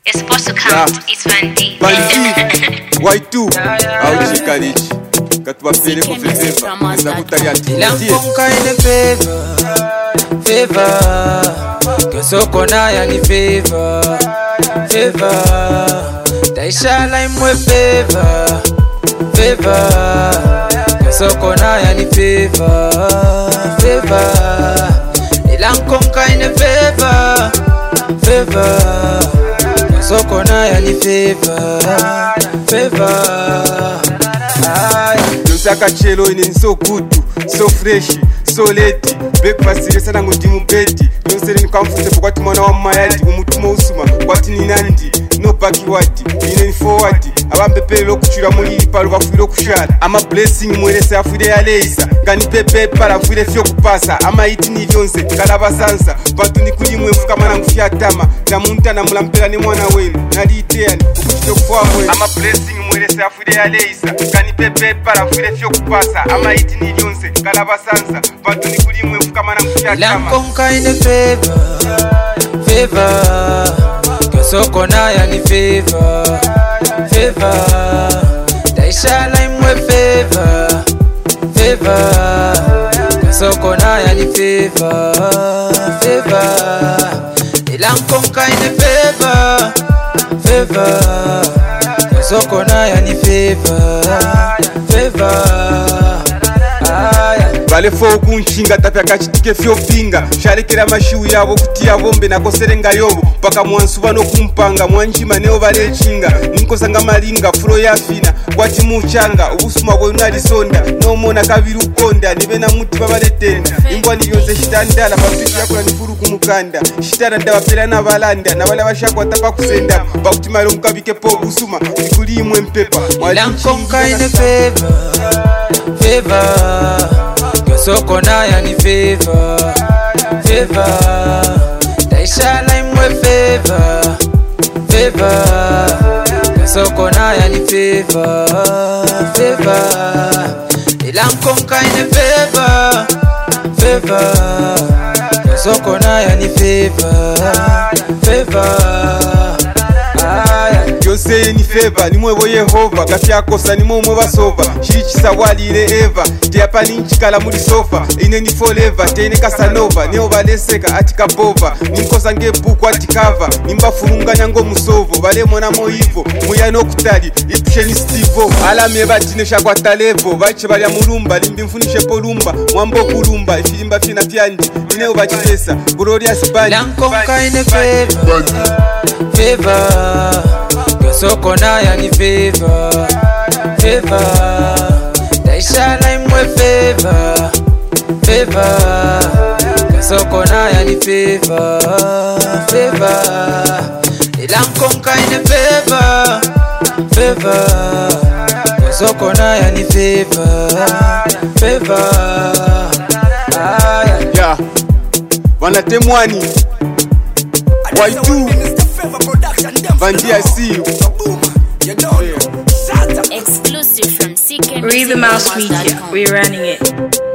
You're supposed to count. It's Vandy. Y2 Auchikalichi Katwapele ko favor Zakutayati Lankonka ine favor Kesoko na ya ni favor Taishala imwe favor Kesoko na ya ni favor Lankonka ine favor Kesoko na ya ni favor Yosaka chelo ine so good, so fresh, so late. Breakfast ile sana ngudi mubedi. Yonsere ni kamfute pokwati mwana wa mayadi umutumo usuma kwati ni nandi no backward ine ni forward abambe pelo kuchura muri palo bafiro kushara ama blessing mwelese afide ya leisa ngani pepe para fire fyo kupasa ama iti ni vyonse kalabasansa batu ni kulimwe mfuka mana ngufyatama na munta na mulampela ni mwana wenu naliteani ukutito kufwa mwe ama blessing mwelese afide ya leisa ngani pepe para fire fyo kupasa ama iti ni vyonse kalabasansa batu ni kulimwe mfuka mana ngufyatama Lankonka ine favor Kesoko na ya ni favor Taishala imwe favor Kesoko na ya ni favor Lankonka ine favor Kesoko na ya ni favor Vale fo kunchinga tapya kachitike fyo pinga sharekera mashiu yabo kutia bombe nakoserenga yobo paka mwansuba no kumpanga mwanjima neo vale chinga ninkosanga malinga furo ya fina kwati muchanga ubusuma bwo nali sonda no mona kabiru konda nibe na muti babaletenda imbwa ni yonse shitandala mafiti yakula ni furu kumukanda shitara ndabapera na balanda na bala bashakwa tapa kusenda bakutimalo mukabike po busuma nikulimwe mpepa Lankonka ine favor Kesoko na ya ni favor Taishala imwe favor Kesoko na ya ni favor Lankonka ine favor Kesoko na ya ni favor Yose ni favor nimwe bo Yehova gafya kosa nimwe mwe basova shirichisa walire eva tiapa ninchikala muri sofa ine ni forever tene kasanova neo baleseka atikapova ninkosa ngebuku atikava nimbafurunganya ngo musovo bale mona moivo muyano kutali ipsheni stivo alame batine shakwatalevo bache balya mulumba limbi mfunishe polumba mwambo kulumba ifilimba fina fyandi ineo bachitesa glorious band Lankonka ine favor Kesoko na ya ni favor Taishala imwe favor Kesoko na ya ni favor Lankonka ine favor Kesoko na ya ni favor ya wanatemwani Y2 Vandy, I see you. Exclusive from CK Rhythm House Media. We're running it.